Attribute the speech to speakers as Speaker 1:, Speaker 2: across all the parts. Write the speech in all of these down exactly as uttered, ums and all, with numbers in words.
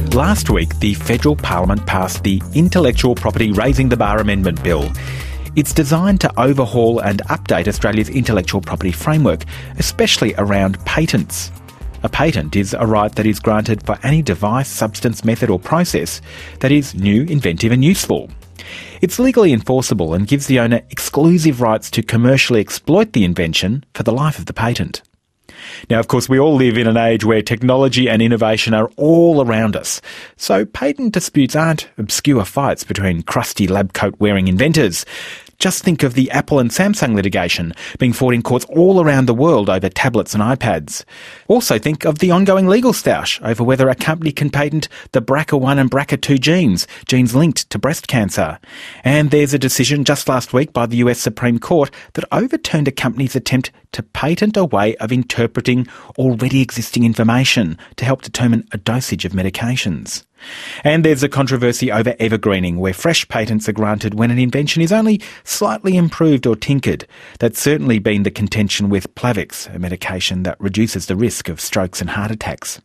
Speaker 1: Last week, the Federal Parliament passed the Intellectual Property Raising the Bar Amendment Bill. It's designed to overhaul and update Australia's intellectual property framework, especially around patents. A patent is a right that is granted for any device, substance, method or process that is new, inventive and useful. It's legally enforceable and gives the owner exclusive rights to commercially exploit the invention for the life of the patent. Now, of course, we all live in an age where technology and innovation are all around us. So patent disputes aren't obscure fights between crusty lab coat-wearing inventors. Just think of the Apple and Samsung litigation being fought in courts all around the world over tablets and iPads. Also think of the ongoing legal stoush over whether a company can patent the B R C A one and B R C A two genes, genes linked to breast cancer. And there's a decision just last week by the U S Supreme Court that overturned a company's attempt to patent a way of interpreting already existing information to help determine a dosage of medications. And there's a controversy over evergreening, where fresh patents are granted when an invention is only slightly improved or tinkered. That's certainly been the contention with Plavix, a medication that reduces the risk of strokes and heart attacks.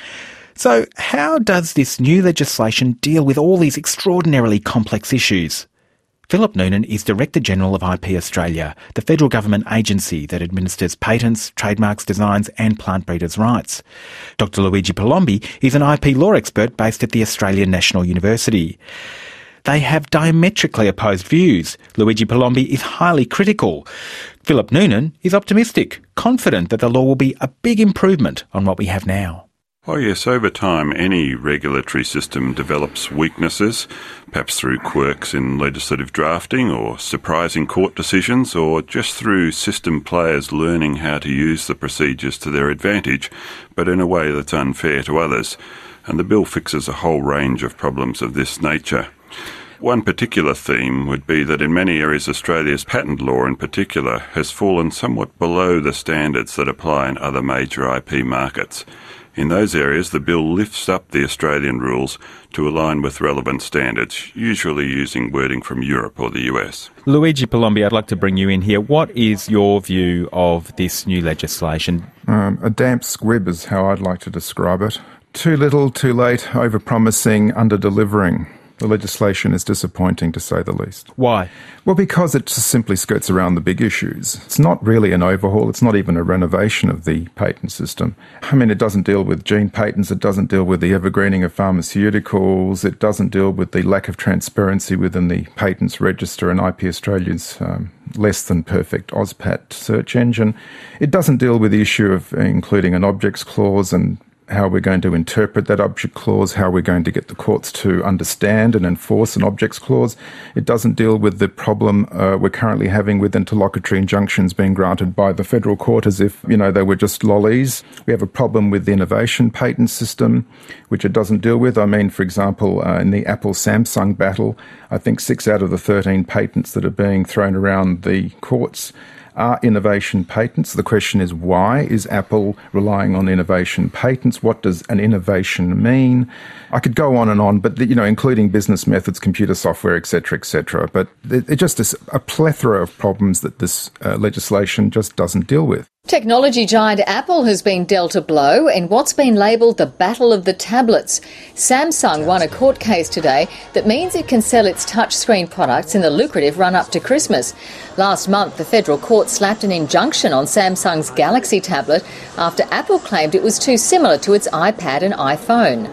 Speaker 1: So how does this new legislation deal with all these extraordinarily complex issues? Philip Noonan is Director General of I P Australia, the federal government agency that administers patents, trademarks, designs and plant breeders' rights. Doctor Luigi Palombi is an I P law expert based at the Australian National University. They have diametrically opposed views. Luigi Palombi is highly critical. Philip Noonan is optimistic, confident that the law will be a big improvement on what we have now.
Speaker 2: Oh yes, over time any regulatory system develops weaknesses, perhaps through quirks in legislative drafting or surprising court decisions, or just through system players learning how to use the procedures to their advantage, but in a way that's unfair to others. And the bill fixes a whole range of problems of this nature. One particular theme would be that in many areas Australia's patent law in particular has fallen somewhat below the standards that apply in other major I P markets. In those areas, the bill lifts up the Australian rules to align with relevant standards, usually using wording from Europe or the U S.
Speaker 1: Luigi Palombi, I'd like to bring you in here. What is your view of this new legislation?
Speaker 3: Um, a damp squib is how I'd like to describe it. Too little, too late, over-promising, under-delivering. The legislation is disappointing, to say the least.
Speaker 1: Why?
Speaker 3: Well, because it just simply skirts around the big issues. It's not really an overhaul. It's not even a renovation of the patent system. I mean, it doesn't deal with gene patents. It doesn't deal with the evergreening of pharmaceuticals. It doesn't deal with the lack of transparency within the patents register and I P Australia's um, less than perfect AusPat search engine. It doesn't deal with the issue of including an objects clause and how we're going to interpret that object clause, how we're going to get the courts to understand and enforce an objects clause. It doesn't deal with the problem uh, we're currently having with interlocutory injunctions being granted by the federal court as if, you know, they were just lollies. We have a problem with the innovation patent system, which it doesn't deal with. I mean, for example, uh, in the Apple-Samsung battle, I think six out of the thirteen patents that are being thrown around the courts are innovation patents. The question is, why is Apple relying on innovation patents? What does an innovation mean? I could go on and on, but, you know, including business methods, computer software, et cetera, et cetera. But it just is a plethora of problems that this uh, legislation just doesn't deal with.
Speaker 4: Technology giant Apple has been dealt a blow in what's been labelled the Battle of the Tablets. Samsung won a court case today that means it can sell its touchscreen products in the lucrative run-up to Christmas. Last month, the federal court slapped an injunction on Samsung's Galaxy tablet after Apple claimed it was too similar to its iPad and iPhone.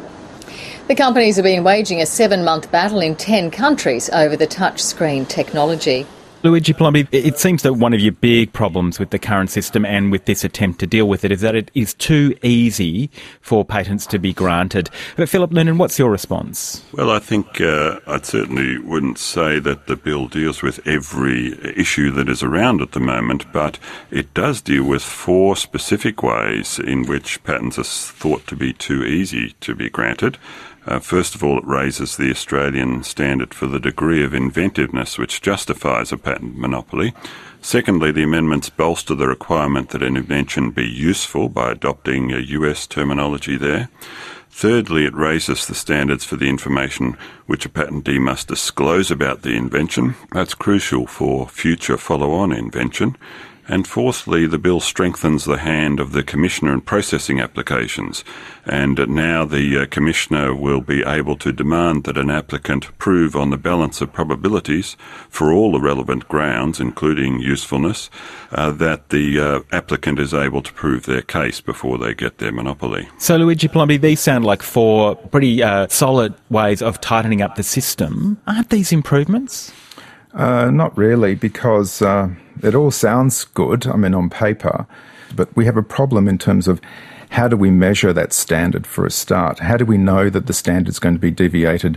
Speaker 4: The companies have been waging a seven-month battle in ten countries over the touchscreen technology.
Speaker 1: Luigi Palombi, it seems that one of your big problems with the current system and with this attempt to deal with it is that it is too easy for patents to be granted. But Philip Noonan, what's your response?
Speaker 2: Well, I think uh, I certainly wouldn't say that the bill deals with every issue that is around at the moment, but it does deal with four specific ways in which patents are thought to be too easy to be granted. Uh, first of all, it raises the Australian standard for the degree of inventiveness which justifies a patent monopoly. Secondly, the amendments bolster the requirement that an invention be useful by adopting a U S terminology there. Thirdly, it raises the standards for the information which a patentee must disclose about the invention. That's crucial for future follow-on invention. And fourthly, the bill strengthens the hand of the Commissioner in processing applications. And now the uh, Commissioner will be able to demand that an applicant prove on the balance of probabilities for all the relevant grounds, including usefulness, uh, that the uh, applicant is able to prove their case before they get their monopoly.
Speaker 1: So, Luigi Palombi, these sound like four pretty uh, solid ways of tightening up the system. Aren't these improvements?
Speaker 3: Uh, not really, because uh, it all sounds good, I mean, on paper, but we have a problem in terms of how do we measure that standard for a start? How do we know that the standard's going to be deviated?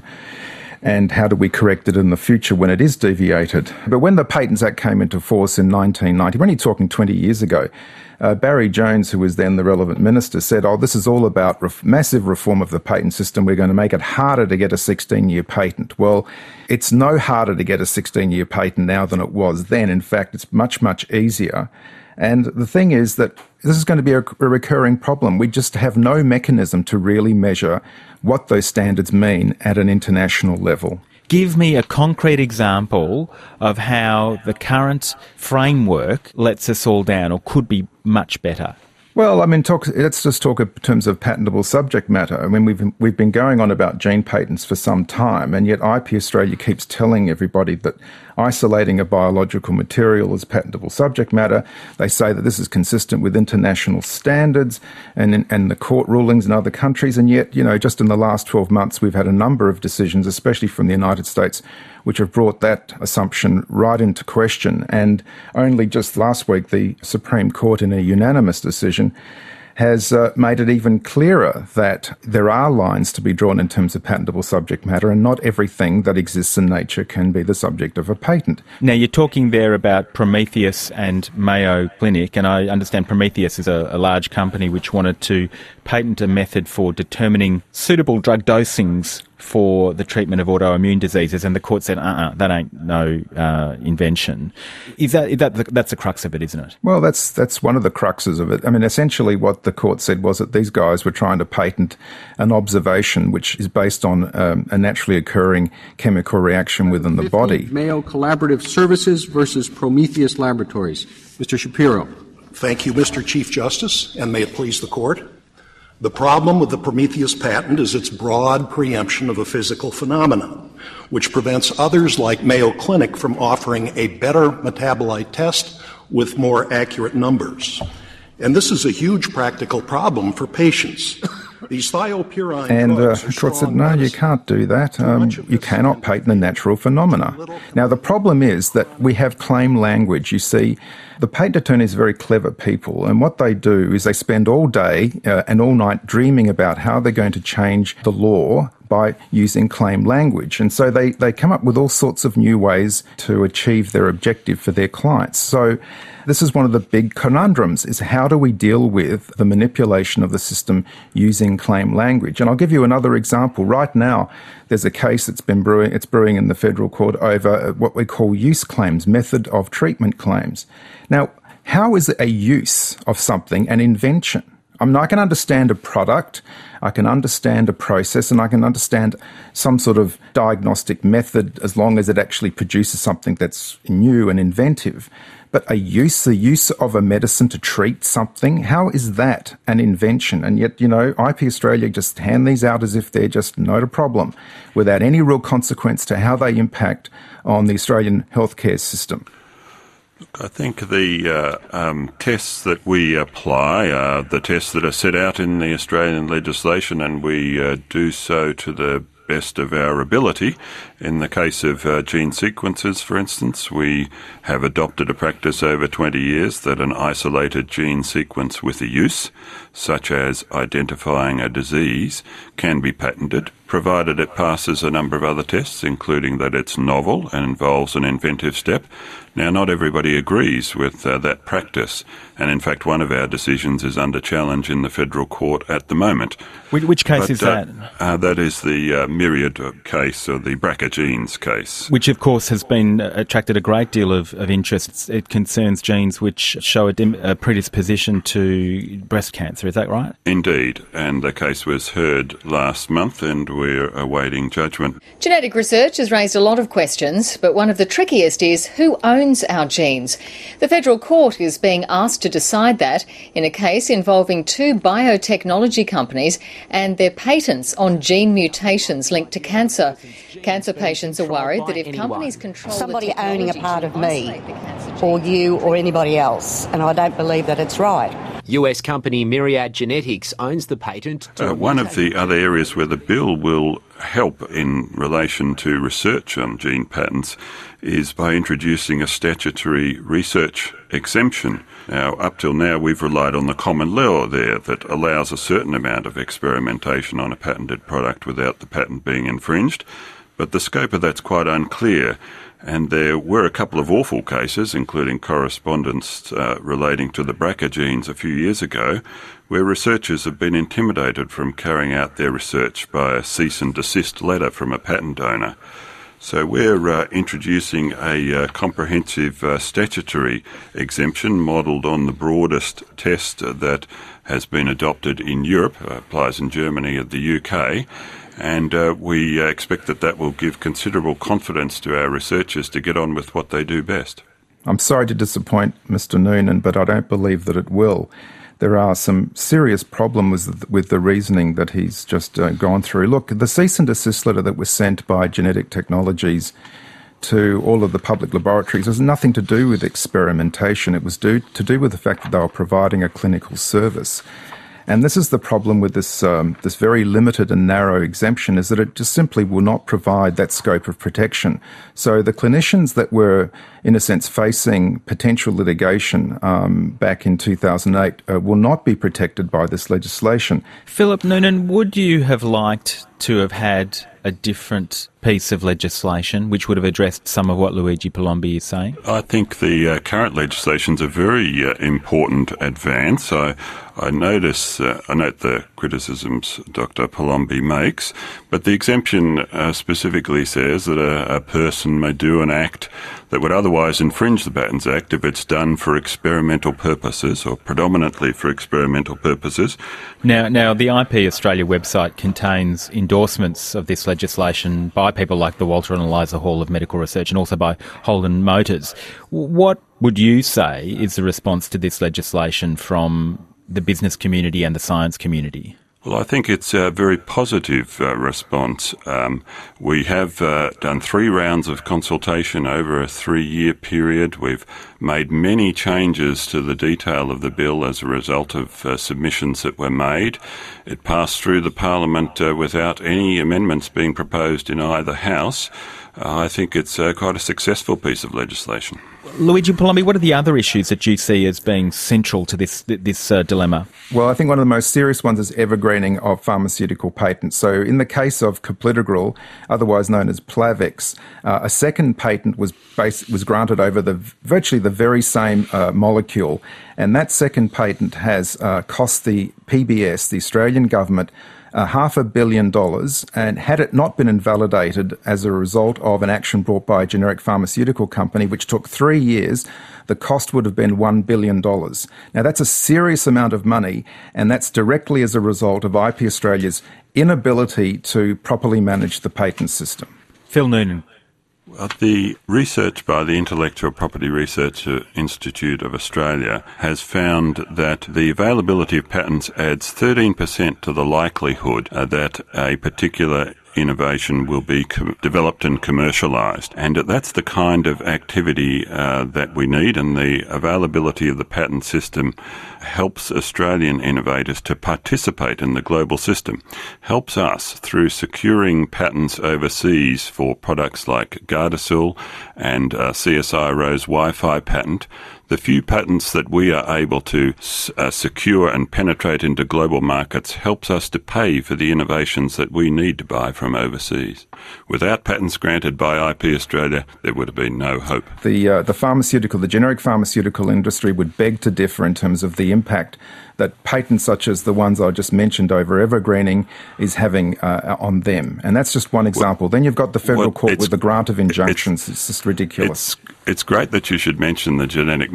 Speaker 3: And how do we correct it in the future when it is deviated? But when the Patents Act came into force in nineteen ninety, we're only talking twenty years ago, uh, Barry Jones, who was then the relevant minister, said, oh, this is all about ref- massive reform of the patent system. We're going to make it harder to get a sixteen-year patent. Well, it's no harder to get a sixteen-year patent now than it was then. In fact, it's much, much easier. And the thing is that this is going to be a, a recurring problem. We just have no mechanism to really measure what those standards mean at an international level.
Speaker 1: Give me a concrete example of how the current framework lets us all down or could be much better.
Speaker 3: Well, I mean, talk, let's just talk in terms of patentable subject matter. I mean, we've we've been going on about gene patents for some time, and yet I P Australia keeps telling everybody that isolating a biological material is patentable subject matter. They say that this is consistent with international standards and and the court rulings in other countries, and yet, you know, just in the last twelve months, we've had a number of decisions, especially from the United States, which have brought that assumption right into question. And only just last week, the Supreme Court, in a unanimous decision, has uh, made it even clearer that there are lines to be drawn in terms of patentable subject matter, and not everything that exists in nature can be the subject of a patent.
Speaker 1: Now, you're talking there about Prometheus and Mayo Clinic, and I understand Prometheus is a, a large company which wanted to patent a method for determining suitable drug dosings for the treatment of autoimmune diseases, and the court said, uh-uh, that ain't no uh, invention. Is that, is that the, that's the crux of it, isn't it?
Speaker 3: Well, that's that's one of the cruxes of it. I mean, essentially what the court said was that these guys were trying to patent an observation which is based on um, a naturally occurring chemical reaction within the body.
Speaker 5: Mayo Collaborative Services versus Prometheus Laboratories. Mister Shapiro.
Speaker 6: Thank you, Mister Chief Justice, and may it please the court. The problem with the Prometheus patent is its broad preemption of a physical phenomenon, which prevents others like Mayo Clinic from offering a better metabolite test with more accurate numbers. And this is a huge practical problem for patients. These thiopurine
Speaker 3: and uh,
Speaker 6: drugs
Speaker 3: the
Speaker 6: are
Speaker 3: court said,
Speaker 6: strong
Speaker 3: no, you
Speaker 6: medicine.
Speaker 3: can't do that. Um, you cannot patent a natural phenomena. Now, the problem is that we have claim language. You see, the patent attorneys are very clever people, and what they do is they spend all day uh, and all night dreaming about how they're going to change the law by using claim language. And so they, they come up with all sorts of new ways to achieve their objective for their clients. So this is one of the big conundrums, is how do we deal with the manipulation of the system using claim language? And I'll give you another example. Right now, there's a case that's been brewing, it's brewing in the federal court over what we call use claims, method of treatment claims. Now, how is a use of something an invention? I mean, I can understand a product, I can understand a process, and I can understand some sort of diagnostic method as long as it actually produces something that's new and inventive. But a use, the use of a medicine to treat something, how is that an invention? And yet, you know, I P Australia just hand these out as if they're just not a problem, without any real consequence to how they impact on the Australian healthcare system.
Speaker 2: I think the uh, um, tests that we apply are the tests that are set out in the Australian legislation, and we uh, do so to the best of our ability. In the case of uh, gene sequences, for instance, we have adopted a practice over twenty years that an isolated gene sequence with a use, such as identifying a disease, can be patented, provided it passes a number of other tests, including that it's novel and involves an inventive step. Now, not everybody agrees with uh, that practice, and in fact one of our decisions is under challenge in the federal court at the moment.
Speaker 1: Which, which case
Speaker 2: but,
Speaker 1: is
Speaker 2: uh,
Speaker 1: that?
Speaker 2: Uh, that is the uh, Myriad case, or the B R C A genes case.
Speaker 1: Which, of course, has been uh, attracted a great deal of, of interest. It's, it concerns genes which show a, dim, a predisposition to breast cancer, is that right?
Speaker 2: Indeed, and the case was heard last month, and we're awaiting judgment.
Speaker 4: Genetic research has raised a lot of questions, but one of the trickiest is who owns our genes. The federal court is being asked to decide that in a case involving two biotechnology companies and their patents on gene mutations linked to cancer. Cancer patients are worried that if companies control
Speaker 7: somebody owning a part of me or you or anybody else, and I don't believe that it's right.
Speaker 8: U S company Myriad Genetics owns the patent to...
Speaker 2: Uh, one of the other areas where the bill will help in relation to research on gene patents is by introducing a statutory research exemption. Now, up till now, we've relied on the common law there that allows a certain amount of experimentation on a patented product without the patent being infringed, but the scope of that's quite unclear. And there were a couple of awful cases, including correspondence uh, relating to the B R C A genes a few years ago, where researchers have been intimidated from carrying out their research by a cease and desist letter from a patent owner. So we're uh, introducing a uh, comprehensive uh, statutory exemption modelled on the broadest test uh, that has been adopted in Europe, uh, applies in Germany and the U K. And uh, we uh, expect that that will give considerable confidence to our researchers to get on with what they do best.
Speaker 3: I'm sorry to disappoint Mister Noonan, but I don't believe that it will. There are some serious problems with, with the reasoning that he's just uh, gone through. Look, the cease and desist letter that was sent by Genetic Technologies to all of the public laboratories has nothing to do with experimentation. It was due, to do with the fact that they were providing a clinical service. And this is the problem with this um, this very limited and narrow exemption, is that it just simply will not provide that scope of protection. So the clinicians that were, in a sense, facing potential litigation um, back in two thousand eight uh, will not be protected by this legislation.
Speaker 1: Philip Noonan, would you have liked to have had a different piece of legislation which would have addressed some of what Luigi Palombi is saying?
Speaker 2: I think the uh, current legislation is a very uh, important advance. I, I notice, uh, I note the criticisms Doctor Palombi makes, but the exemption uh, specifically says that a, a person may do an act that would otherwise infringe the Patents Act if it's done for experimental purposes or predominantly for experimental purposes.
Speaker 1: Now, now the I P Australia website contains endorsements of this legislation by people like the Walter and Eliza Hall of Medical Research and also by Holden Motors. What would you say is the response to this legislation from the business community and the science community?
Speaker 2: Well, I think it's a very positive uh, response. Um, we have uh, done three rounds of consultation over a three-year period. We've made many changes to the detail of the bill as a result of uh, submissions that were made. It passed through the Parliament uh, without any amendments being proposed in either house. Uh, I think it's uh, quite a successful piece of legislation.
Speaker 1: Luigi Palombi, what are the other issues that you see as being central to this this uh, dilemma?
Speaker 3: Well, I think one of the most serious ones is evergreening of pharmaceutical patents. So in the case of clopidogrel, otherwise known as Plavix, uh, a second patent was based, was granted over the virtually the very same uh, molecule, and that second patent has uh, cost the P B S, the Australian government, Uh, half a billion dollars, and had it not been invalidated as a result of an action brought by a generic pharmaceutical company, which took three years, the cost would have been one billion dollars. Now, that's a serious amount of money, and that's directly as a result of I P Australia's inability to properly manage the patent system.
Speaker 1: Phil Noonan.
Speaker 2: Well, the research by the Intellectual Property Research Institute of Australia has found that the availability of patents adds thirteen percent to the likelihood uh, that a particular innovation will be com- developed and commercialised. And that's the kind of activity uh, that we need, and the availability of the patent system helps Australian innovators to participate in the global system, helps us through securing patents overseas for products like Gardasil and uh, C S I Ro's Wi-Fi patent. The few patents that we are able to uh, secure and penetrate into global markets helps us to pay for the innovations that we need to buy from overseas. Without patents granted by I P Australia, there would have been no hope.
Speaker 3: The uh, the pharmaceutical, the generic pharmaceutical industry would beg to differ in terms of the impact that patents such as the ones I just mentioned over evergreening is having uh, on them. And that's just one example. Well, then you've got the federal
Speaker 2: well,
Speaker 3: court with the grant of injunctions. It's, it's just ridiculous.
Speaker 2: It's, it's great that you should mention the genetic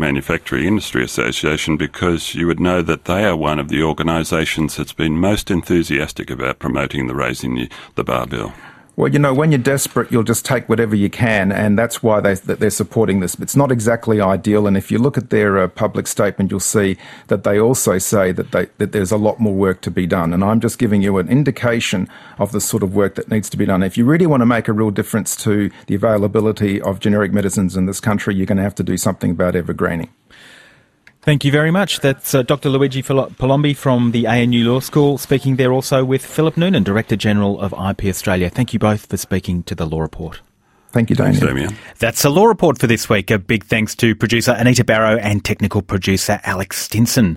Speaker 2: Manufacturing Industry Association, because you would know that they are one of the organisations that's been most enthusiastic about promoting the Raising the, the Bar bill.
Speaker 3: Well, you know, when you're desperate, you'll just take whatever you can, and that's why they, that they're supporting this. It's not exactly ideal, and if you look at their uh, public statement, you'll see that they also say that, they, that there's a lot more work to be done. And I'm just giving you an indication of the sort of work that needs to be done. If you really want to make a real difference to the availability of generic medicines in this country, you're going to have to do something about evergreening.
Speaker 1: Thank you very much. That's uh, Doctor Luigi Palombi from the A N U Law School, speaking there also with Philip Noonan, Director-General of I P Australia. Thank you both for speaking to The Law Report.
Speaker 3: Thank you, Damien.
Speaker 2: Thanks, Damien.
Speaker 1: That's The Law Report for this week. A big thanks to producer Anita Barrow and technical producer Alex Stinson.